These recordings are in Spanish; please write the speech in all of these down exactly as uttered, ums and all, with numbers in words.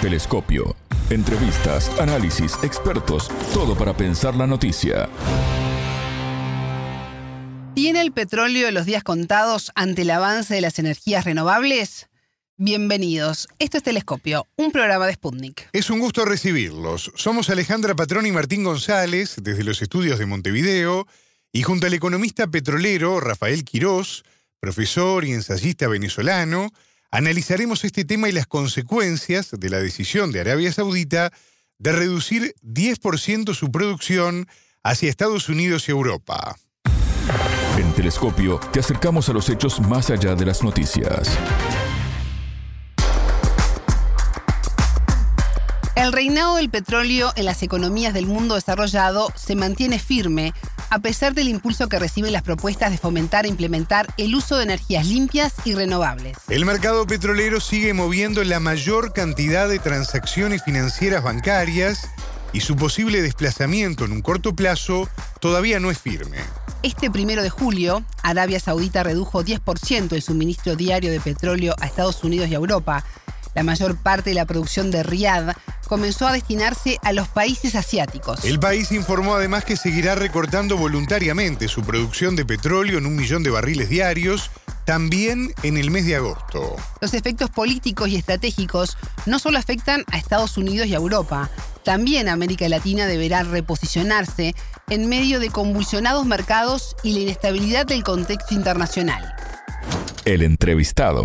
Telescopio. Entrevistas, análisis, expertos, todo para pensar la noticia. ¿Tiene el petróleo los días contados ante el avance de las energías renovables? Bienvenidos. Esto es Telescopio, un programa de Sputnik. Es un gusto recibirlos. Somos Alejandra Patrón y Martín González, desde los estudios de Montevideo, y junto al economista petrolero Rafael Quirós, profesor y ensayista venezolano, analizaremos este tema y las consecuencias de la decisión de Arabia Saudita de reducir diez por ciento su producción hacia Estados Unidos y Europa. En Telescopio te acercamos a los hechos más allá de las noticias. El reinado del petróleo en las economías del mundo desarrollado se mantiene firme a pesar del impulso que reciben las propuestas de fomentar e implementar el uso de energías limpias y renovables. El mercado petrolero sigue moviendo la mayor cantidad de transacciones financieras bancarias y su posible desplazamiento en un corto plazo todavía no es firme. Este primero de julio, Arabia Saudita redujo diez por ciento el suministro diario de petróleo a Estados Unidos y a Europa. La mayor parte de la producción de Riad comenzó a destinarse a los países asiáticos. El país informó además que seguirá recortando voluntariamente su producción de petróleo en un millón de barriles diarios, también en el mes de agosto. Los efectos políticos y estratégicos no solo afectan a Estados Unidos y a Europa, también América Latina deberá reposicionarse en medio de convulsionados mercados y la inestabilidad del contexto internacional. El entrevistado.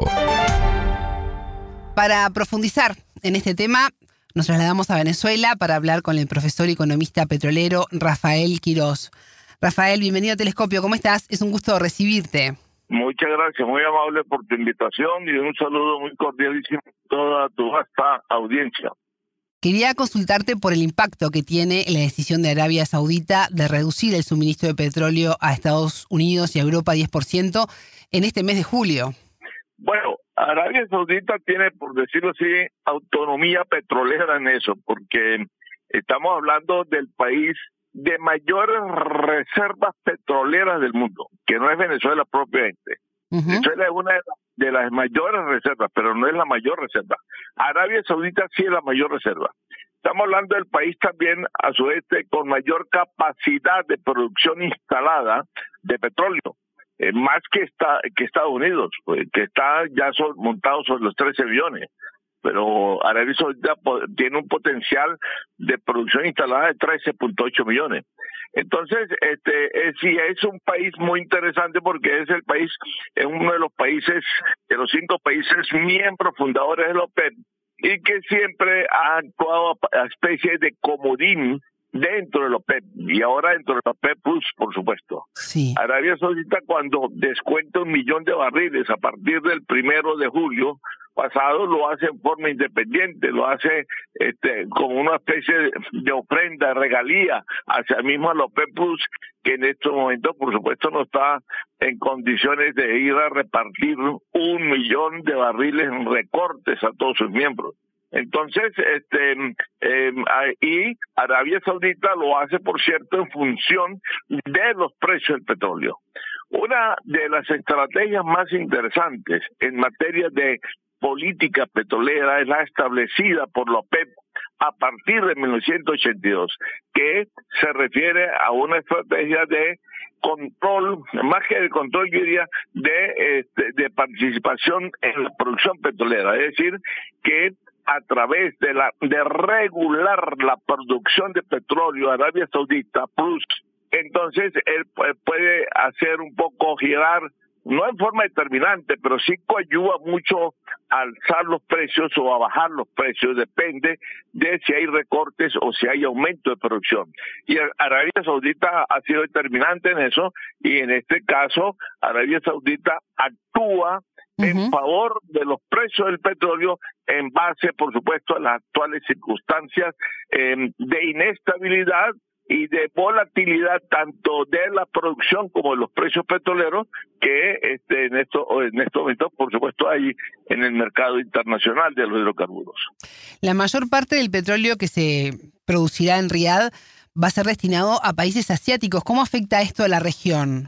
Para profundizar en este tema, nos trasladamos a Venezuela para hablar con el profesor y economista petrolero Rafael Quirós. Rafael, bienvenido a Telescopio. ¿Cómo estás? Es un gusto recibirte. Muchas gracias, muy amable por tu invitación y un saludo muy cordialísimo a toda tu vasta audiencia. Quería consultarte por el impacto que tiene la decisión de Arabia Saudita de reducir el suministro de petróleo a Estados Unidos y a Europa diez por ciento en este mes de julio. Bueno, Arabia Saudita tiene, por decirlo así, autonomía petrolera en eso, porque estamos hablando del país de mayores reservas petroleras del mundo, que no es Venezuela propiamente. Uh-huh. Venezuela es una de las mayores reservas, pero no es la mayor reserva. Arabia Saudita sí es la mayor reserva. Estamos hablando del país también, a su vez, con mayor capacidad de producción instalada de petróleo. Eh, más que está que Estados Unidos, pues, que está ya son, montado sobre los trece billones, pero Arabia Saudita tiene un potencial de producción instalada de trece punto ocho millones. Entonces, este, eh, sí es un país muy interesante porque es el país, es uno de los países, de los cinco países miembros fundadores de la OPEP y que siempre ha actuado a, a especie de comodín dentro de la OPEP y ahora dentro de la OPEP Plus, por supuesto. Sí. Arabia Saudita, cuando descuenta un millón de barriles a partir del primero de julio pasado, lo hace en forma independiente, lo hace este, como una especie de, de ofrenda, de regalía hacia mismo a la OPEP Plus, que en estos momentos, por supuesto, no está en condiciones de ir a repartir un millón de barriles en recortes a todos sus miembros. Entonces, este, eh, y Arabia Saudita lo hace, por cierto, en función de los precios del petróleo. Una de las estrategias más interesantes en materia de política petrolera es la establecida por la OPEP a partir de mil novecientos ochenta y dos, que se refiere a una estrategia de control, más que de control, yo diría, de, este, de participación en la producción petrolera, es decir, que a través de la de regular la producción de petróleo Arabia Saudita Plus, entonces él puede hacer un poco girar, no en forma determinante, pero sí ayuda mucho a alzar los precios o a bajar los precios, depende de si hay recortes o si hay aumento de producción. Y Arabia Saudita ha sido determinante en eso, y en este caso Arabia Saudita actúa en uh-huh. favor de los precios del petróleo en base, por supuesto, a las actuales circunstancias eh, de inestabilidad y de volatilidad tanto de la producción como de los precios petroleros que este, en esto en estos momentos, por supuesto, hay en el mercado internacional de los hidrocarburos. La mayor parte del petróleo que se producirá en Riad va a ser destinado a países asiáticos. ¿Cómo afecta esto a la región?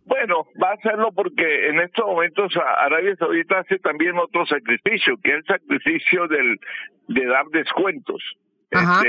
Bueno, va a hacerlo porque en estos momentos Arabia Saudita hace también otro sacrificio, que es el sacrificio del de dar descuentos. Este,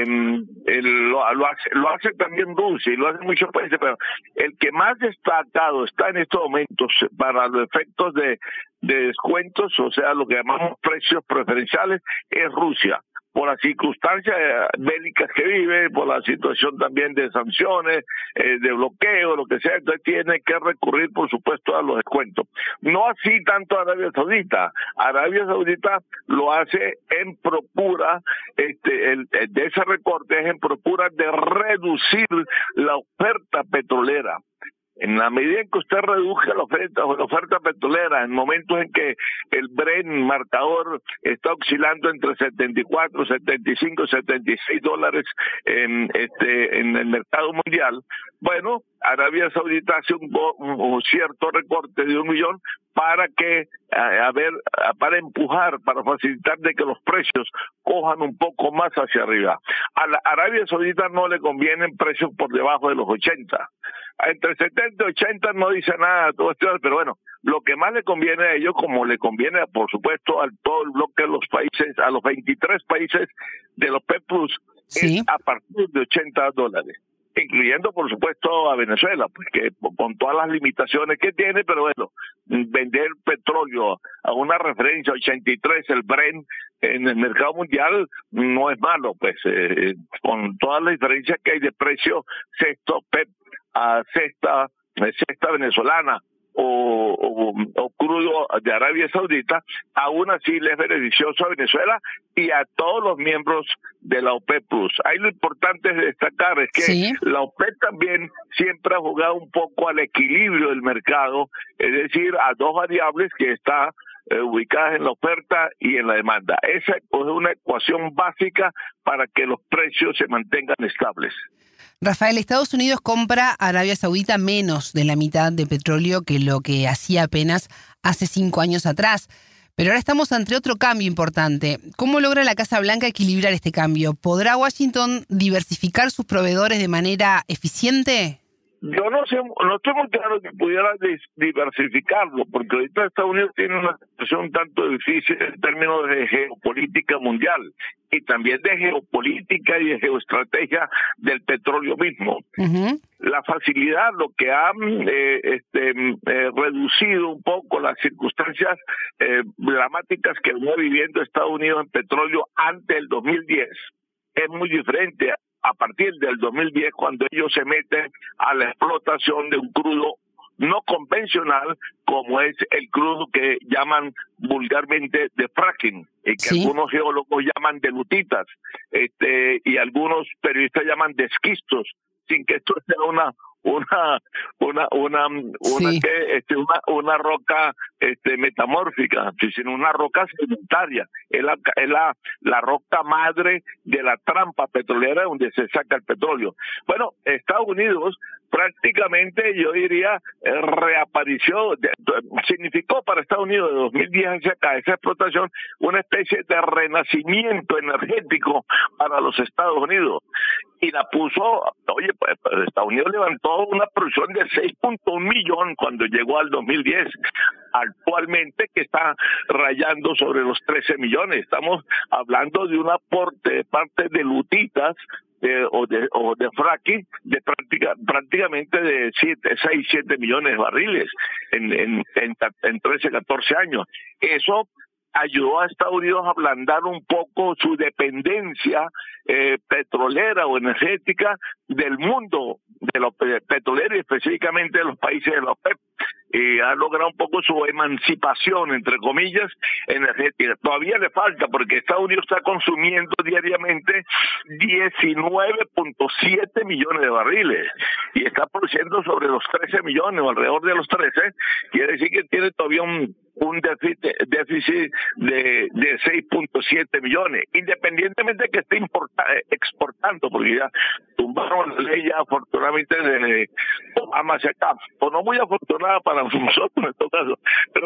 el, lo, lo, hace, lo hace también Rusia y lo hacen muchos países, pero el que más destacado está en estos momentos para los efectos de, de descuentos, o sea, lo que llamamos precios preferenciales, es Rusia. Por las circunstancias bélicas que vive, por la situación también de sanciones, eh, de bloqueo, lo que sea, entonces tiene que recurrir, por supuesto, a los descuentos. No así tanto Arabia Saudita. Arabia Saudita lo hace en procura, este, el, el de ese recorte es en procura de reducir la oferta petrolera. En la medida en que usted reduzca la oferta, la oferta petrolera, en momentos en que el Brent marcador está oscilando entre setenta y cuatro, setenta y cinco, setenta y seis dólares en este en el mercado mundial, bueno, Arabia Saudita hace un, un cierto recorte de un millón para que a, a ver para empujar, para facilitar de que los precios cojan un poco más hacia arriba. A la Arabia Saudita no le convienen precios por debajo de los ochenta. Entre setenta y ochenta no dice nada todo esto, pero bueno, lo que más le conviene a ellos, como le conviene por supuesto a todo el bloque de los países, a los veintitrés países de los OPEP Plus, sí, es a partir de ochenta dólares, incluyendo por supuesto a Venezuela, pues que con todas las limitaciones que tiene, pero bueno, vender petróleo a una referencia ochenta y tres, el Brent en el mercado mundial, no es malo, pues eh, con todas las diferencias que hay de precio, sexto OPEP a cesta, cesta venezolana o, o, o crudo de Arabia Saudita, aún así le es beneficioso a Venezuela y a todos los miembros de la OPEP Plus. Ahí lo importante es destacar es que sí, la OPEP también siempre ha jugado un poco al equilibrio del mercado, es decir, a dos variables que está eh, ubicadas en la oferta y en la demanda. Esa es una ecuación básica para que los precios se mantengan estables. Rafael, Estados Unidos compra a Arabia Saudita menos de la mitad de petróleo que lo que hacía apenas hace cinco años atrás. Pero ahora estamos ante otro cambio importante. ¿Cómo logra la Casa Blanca equilibrar este cambio? ¿Podrá Washington diversificar sus proveedores de manera eficiente? Yo no sé, no estoy muy claro que pudiera diversificarlo, porque ahorita Estados Unidos tiene una situación un tanto difícil en términos de geopolítica mundial y también de geopolítica y de geoestrategia del petróleo mismo. Uh-huh. La facilidad, lo que ha eh, este, eh, reducido un poco las circunstancias eh, dramáticas que venía viviendo Estados Unidos en petróleo antes del dos mil diez, es muy diferente a partir del dos mil diez, cuando ellos se meten a la explotación de un crudo no convencional, como es el crudo que llaman vulgarmente de fracking, y que sí, algunos geólogos llaman de lutitas, este, y algunos periodistas llaman de esquistos, sin que esto sea una una una una una sí, que este una una roca este metamórfica, sino una roca sedimentaria. Es la es la la roca madre de la trampa petrolera donde se saca el petróleo. Bueno, Estados Unidos prácticamente, yo diría, reapareció, de, significó para Estados Unidos de dos mil diez hacia acá esa explotación una especie de renacimiento energético para los Estados Unidos, y la puso, oye, pues Estados Unidos levantó una producción de seis punto uno millón cuando llegó al dos mil diez, actualmente que está rayando sobre los trece millones. Estamos hablando de un aporte de parte de lutitas Eh, o de o de fracking de práctica, prácticamente de seis, siete millones de barriles en, en, en, en trece, catorce años. Eso ayudó a Estados Unidos a ablandar un poco su dependencia eh, petrolera o energética del mundo de los petroleros y específicamente de los países de la OPEP, y ha logrado un poco su emancipación, entre comillas, energética. Todavía le falta, porque Estados Unidos está consumiendo diariamente diecinueve punto siete millones de barriles y está produciendo sobre los trece millones o alrededor de los trece, quiere decir que tiene todavía un un déficit, déficit de, de seis punto siete millones, independientemente de que esté importa, exportando, porque ya tumbaron la ley ya afortunadamente de Obama hacia acá, o no muy afortunada para nosotros en todo caso, pero bueno,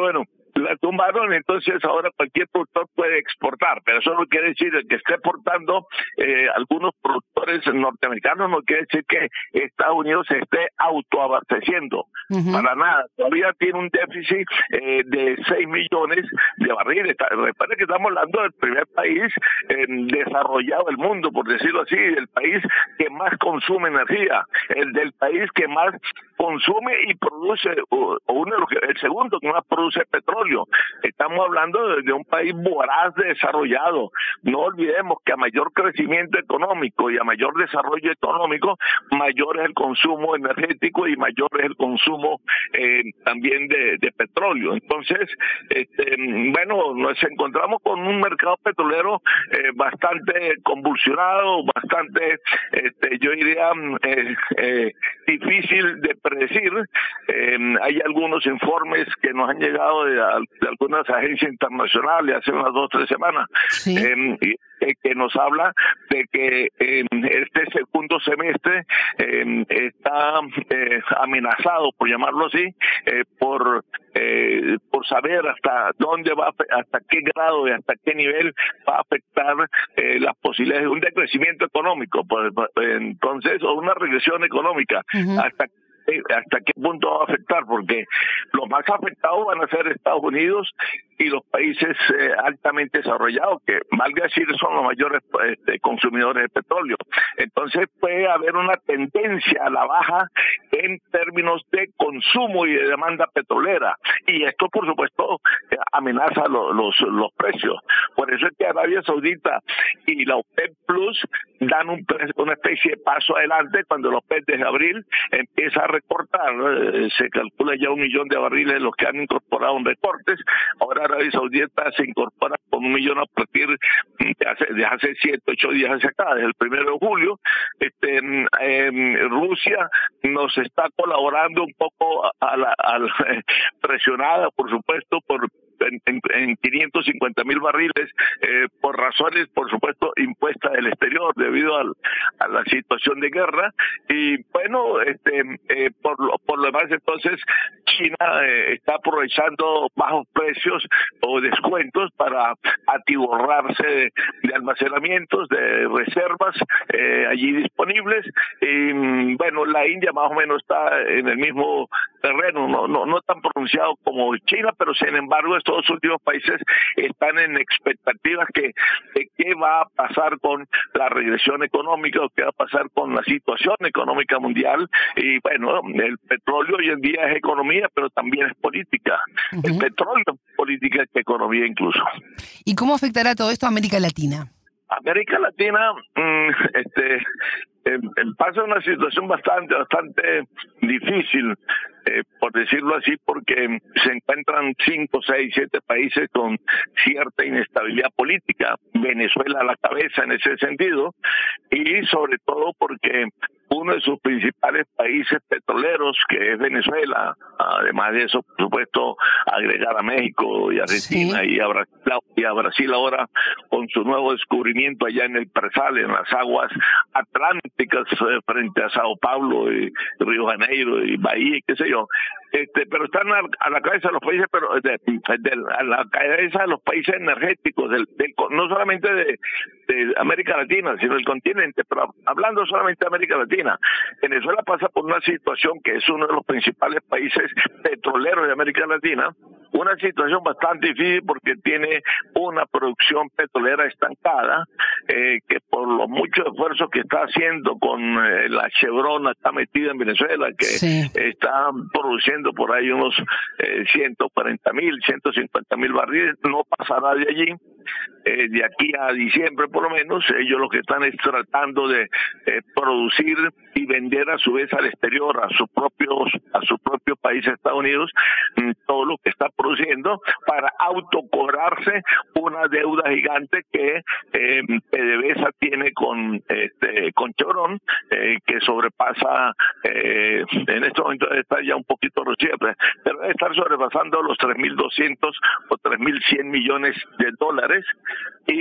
la tumbaron, entonces ahora cualquier productor puede exportar, pero eso no quiere decir que esté exportando eh, algunos productores norteamericanos, no quiere decir que Estados Unidos se esté autoabasteciendo, uh-huh. para nada, todavía tiene un déficit eh, de seis millones de barriles. Recuerden que estamos hablando del primer país eh, desarrollado del mundo, por decirlo así, el país que más consume energía, el del país que más consume y produce, o uno de los que, el segundo que más produce petróleo. Estamos hablando de, de un país voraz desarrollado. No olvidemos que a mayor crecimiento económico y a mayor desarrollo económico, mayor es el consumo energético y mayor es el consumo eh, también de, de petróleo. Entonces, este, bueno, nos encontramos con un mercado petrolero eh, bastante convulsionado, bastante, este, yo diría, eh, eh, difícil de predecir. Eh, hay algunos informes que nos han llegado de, de algunas agencias internacionales hace unas dos o tres semanas, sí. eh, eh, que nos habla de que eh, este segundo semestre eh, está eh, amenazado, por llamarlo así, eh, por eh, por saber hasta dónde va, hasta qué grado y hasta qué nivel va a afectar eh, las posibilidades de un decrecimiento económico, pues, entonces, o una regresión económica, uh-huh. hasta hasta qué punto va a afectar, porque los más afectados van a ser Estados Unidos y los países eh, altamente desarrollados, que valga decir son los mayores este, consumidores de petróleo. Entonces puede haber una tendencia a la baja en términos de consumo y de demanda petrolera, y esto por supuesto amenaza lo, los los precios. Por eso es que Arabia Saudita y la OPEP Plus dan un, una especie de paso adelante cuando la OPEP desde abril empieza a recortar, eh, se calcula ya un millón de barriles de los que han incorporado en recortes. Ahora Arabia Saudita se incorpora con un millón a partir de hace, de hace siete, ocho días hacia acá, desde el primero de julio. Este, eh, Rusia nos está colaborando un poco a, a la, a la, presionada, por supuesto, por En, en, en quinientos cincuenta mil barriles eh, por razones, por supuesto, impuestas del exterior debido al, a la situación de guerra. Y bueno, este eh, por, lo, por lo demás, entonces, China eh, está aprovechando bajos precios o descuentos para atiborrarse de, de almacenamientos, de reservas eh, allí disponibles. Y bueno, la India más o menos está en el mismo terreno, no, no, no tan pronunciado como China, pero sin embargo estos dos últimos países están en expectativas que de qué va a pasar con la regresión económica o qué va a pasar con la situación económica mundial. Y bueno, el petróleo hoy en día es economía, pero también es política. Uh-huh. El petróleo es política y economía incluso. ¿Y cómo afectará todo esto a América Latina? América Latina, mmm, este, eh, pasa una situación bastante, bastante difícil, eh, por decirlo así, porque se encuentran cinco, seis, siete países con cierta inestabilidad política. Venezuela a la cabeza en ese sentido, y sobre todo porque uno de sus principales países petroleros, que es Venezuela, además de eso, por supuesto, agregar a México y Argentina, sí. y, a Brasil, y a Brasil ahora con su nuevo descubrimiento allá en el Presal, en las aguas atlánticas, eh, frente a Sao Paulo y Río Janeiro y Bahía, qué sé yo. Este, pero están a, a la cabeza de los países, pero de, de, a la cabeza de los países energéticos, del, del, no solamente de, de América Latina, sino del continente, pero hablando solamente de América Latina. Venezuela pasa por una situación que es uno de los principales países petroleros de América Latina, una situación bastante difícil porque tiene una producción petrolera estancada, eh, que por los muchos esfuerzos que está haciendo con eh, la Chevron, está metida en Venezuela, que sí. está produciendo por ahí unos eh, ciento cuarenta mil, ciento cincuenta mil barriles, no pasará de allí. Eh, de aquí a diciembre por lo menos, ellos lo que están es tratando de eh, producir y vender a su vez al exterior, a sus propios, a su propio país, Estados Unidos, todo lo que está produciendo para autocobrarse una deuda gigante que eh, PDVSA tiene con este con Chevron, eh, que sobrepasa, eh, en este momento está ya un poquito reducida, pero debe estar sobrepasando los tres mil doscientos o tres mil cien millones de dólares. Y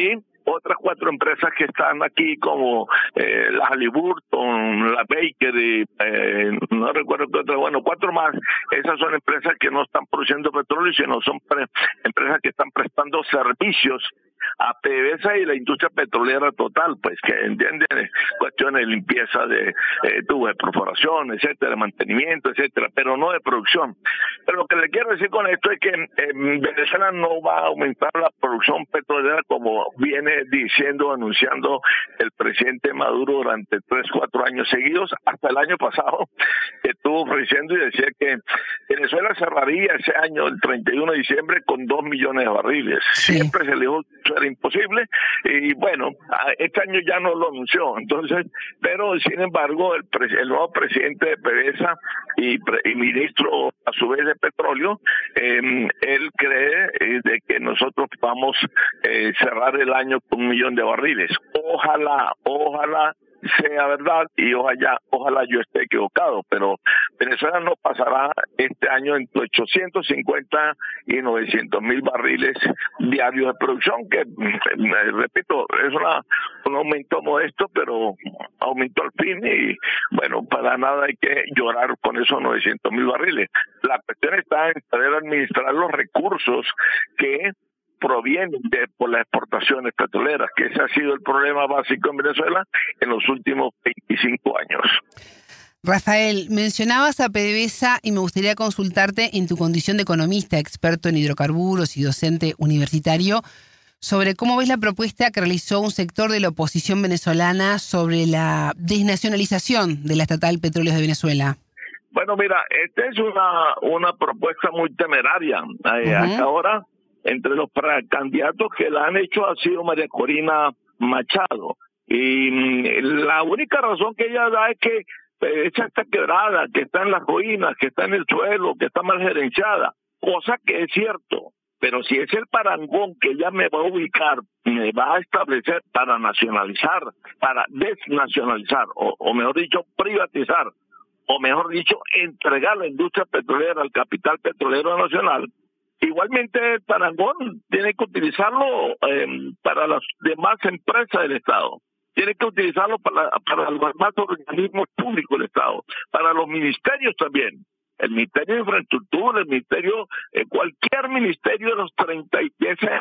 otras cuatro empresas que están aquí como eh, la Halliburton, la Baker, y, eh, no recuerdo qué otra, bueno, cuatro más. Esas son empresas que no están produciendo petróleo, sino son pre- empresas que están prestando servicios a PDVSA y la industria petrolera total, pues que entienden cuestiones de limpieza de eh, tubos de perforación, etcétera, de mantenimiento, etcétera, pero no de producción. Pero lo que le quiero decir con esto es que eh, Venezuela no va a aumentar la producción petrolera como viene diciendo, anunciando el presidente Maduro durante tres, cuatro años seguidos, hasta el año pasado, que estuvo ofreciendo y decía que Venezuela cerraría ese año, el treinta y uno de diciembre, con dos millones de barriles. Sí. Siempre se le dijo que era imposible, y bueno, este año ya no lo anunció. Entonces, pero sin embargo, el, el nuevo presidente de PDVSA y, y ministro a su vez de petróleo, eh, él cree eh, de que nosotros vamos a eh, cerrar el año con un millón de barriles. Ojalá, ojalá sea verdad, y ojalá, ojalá yo esté equivocado, pero Venezuela no pasará este año entre ochocientos cincuenta y novecientos mil barriles diarios de producción, que, repito, es una, un aumento modesto, pero aumentó al fin, y bueno, para nada hay que llorar con esos novecientos mil barriles. La cuestión está en saber administrar los recursos que provienen de por las exportaciones petroleras, que ese ha sido el problema básico en Venezuela en los últimos veinticinco años. Rafael, mencionabas a PDVSA y me gustaría consultarte en tu condición de economista, experto en hidrocarburos y docente universitario, sobre cómo ves la propuesta que realizó un sector de la oposición venezolana sobre la desnacionalización de la estatal Petróleos de Venezuela. Bueno, mira, esta es una, una propuesta muy temeraria. Eh, Uh-huh. Hasta ahora, entre los candidatos que la han hecho ha sido María Corina Machado. Y mm, la única razón que ella da es que eh, esa está quebrada, que está en las ruinas, que está en el suelo, que está mal gerenciada, cosa que es cierto. Pero si es el parangón que ella me va a ubicar, me va a establecer para nacionalizar, para desnacionalizar, o, o mejor dicho, privatizar, o mejor dicho, entregar la industria petrolera al capital petrolero nacional, igualmente el parangón tiene que utilizarlo eh, para las demás empresas del Estado, tiene que utilizarlo para, para los demás organismos públicos del Estado, para los ministerios también, el Ministerio de Infraestructura, el Ministerio, eh, cualquier ministerio de los treinta y de, ese,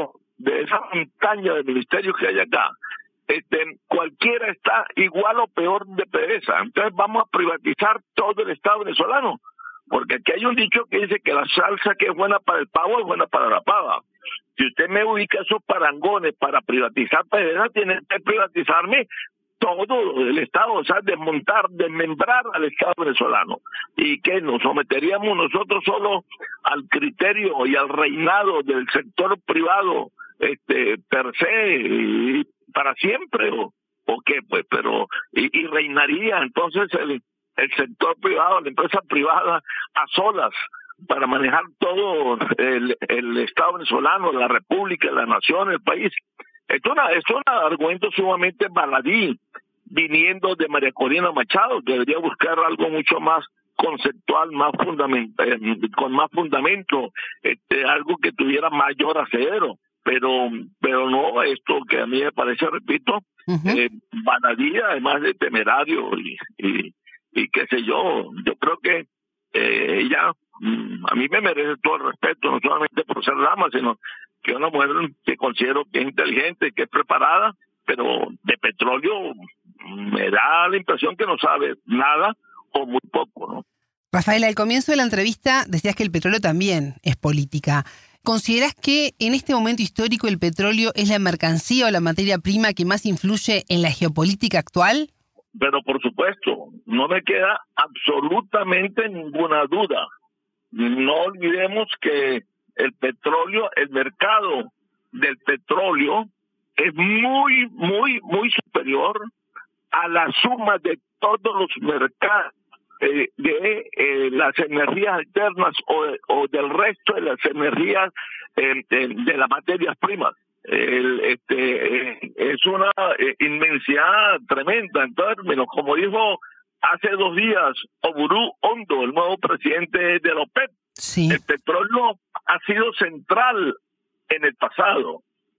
de esa montaña de ministerios que hay acá, este, cualquiera está igual o peor de PDVSA. Entonces vamos a privatizar todo el Estado venezolano, porque aquí hay un dicho que dice que la salsa que es buena para el pavo es buena para la pava. Si usted me ubica esos parangones para privatizar PDVSA, tiene que privatizarme todo el Estado, o sea, desmontar, desmembrar al Estado venezolano. Y que nos someteríamos nosotros solo al criterio y al reinado del sector privado, este, per se, y para siempre, o, o qué, pues, pero, y, y reinaría entonces el, el sector privado, la empresa privada a solas, para manejar todo el, el Estado venezolano, la República, la nación, el país. Esto es, una, esto es un argumento sumamente baladí, viniendo de María Corina Machado, que debería buscar algo mucho más conceptual, más fundamento, eh, con más fundamento, este, algo que tuviera mayor asidero. Pero, pero no, esto que a mí me parece, repito, uh-huh. eh, baladí, además de temerario, y, y, y qué sé yo, yo creo que eh, ella, a mí me merece todo el respeto, no solamente por ser dama, sino que es una mujer que considero que es inteligente, que es preparada, pero de petróleo me da la impresión que no sabe nada o muy poco, ¿no? Rafael, al comienzo de la entrevista decías que el petróleo también es política. ¿Considerás que en este momento histórico el petróleo es la mercancía o la materia prima que más influye en la geopolítica actual? Pero por supuesto, no me queda absolutamente ninguna duda. No olvidemos que el petróleo, el mercado del petróleo es muy, muy, muy superior a la suma de todos los mercados eh, de eh, las energías alternas o, o del resto de las energías eh, de, de las materias primas. El, este, eh, es una eh, inmensidad tremenda en términos, como dijo hace dos días Oburu Ondo, el nuevo presidente de la OPEP. Sí. El petróleo ha sido central en el pasado,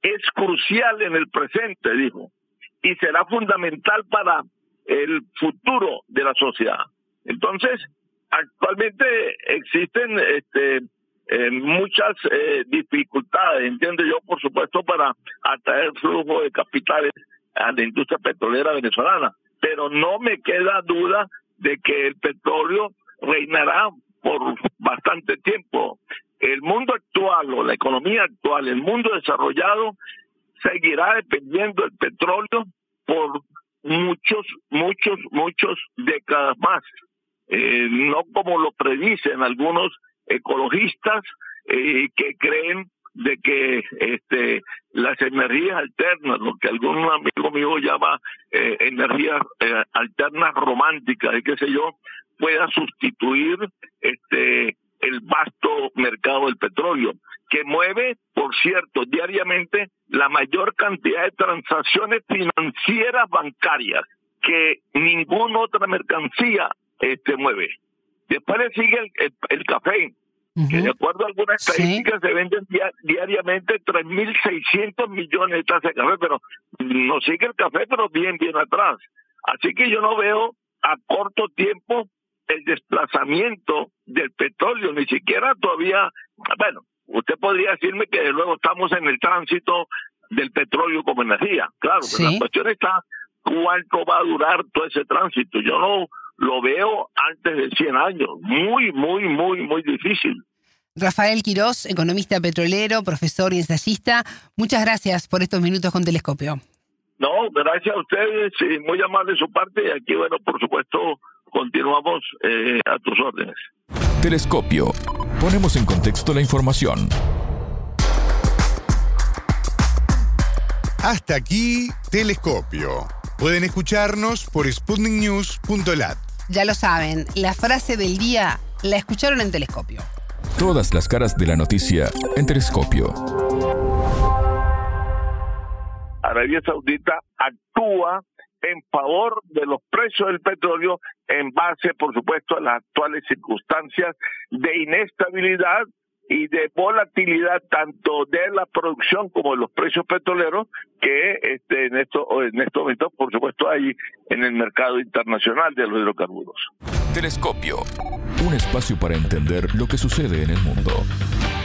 es crucial en el presente, dijo, y será fundamental para el futuro de la sociedad. Entonces, actualmente existen este, eh, muchas eh, dificultades, entiendo yo, por supuesto, para atraer flujo de capitales a la industria petrolera venezolana, pero no me queda duda de que el petróleo reinará por bastante tiempo. El mundo actual o la economía actual, el mundo desarrollado, seguirá dependiendo del petróleo por muchos, muchos, muchos décadas más. Eh, no como lo predicen algunos ecologistas eh, que creen de que este las energías alternas, lo que algún amigo mío llama eh, energías eh, alternas románticas y qué sé yo, pueda sustituir este el vasto mercado del petróleo, que mueve, por cierto, diariamente la mayor cantidad de transacciones financieras bancarias que ninguna otra mercancía este mueve. Después le sigue el, el, el café, uh-huh. que de acuerdo a algunas estadísticas ¿sí? se venden dia- diariamente tres mil seiscientos millones de tazas de café, pero no sigue el café, pero bien, bien atrás. Así que yo no veo a corto tiempo el desplazamiento del petróleo, ni siquiera todavía, bueno, usted podría decirme que de luego estamos en el tránsito del petróleo como energía, claro, ¿sí? Pero la cuestión está cuánto va a durar todo ese tránsito. Yo no lo veo antes de cien años, muy, muy, muy, muy difícil. Rafael Quirós, economista petrolero, profesor y ensayista, muchas gracias por estos minutos con Telescopio. No, gracias a ustedes, y muy amable de su parte, y aquí, bueno, por supuesto, continuamos eh, a tus órdenes. Telescopio. Ponemos en contexto la información. Hasta aquí, Telescopio. Pueden escucharnos por sputnik news punto lat. Ya lo saben, la frase del día la escucharon en Telescopio. Todas las caras de la noticia en Telescopio. Arabia Saudita actúa en favor de los precios del petróleo en base, por supuesto, a las actuales circunstancias de inestabilidad y de volatilidad tanto de la producción como de los precios petroleros que este, en estos en estos momentos, por supuesto, hay en el mercado internacional de los hidrocarburos. Telescopio, un espacio para entender lo que sucede en el mundo.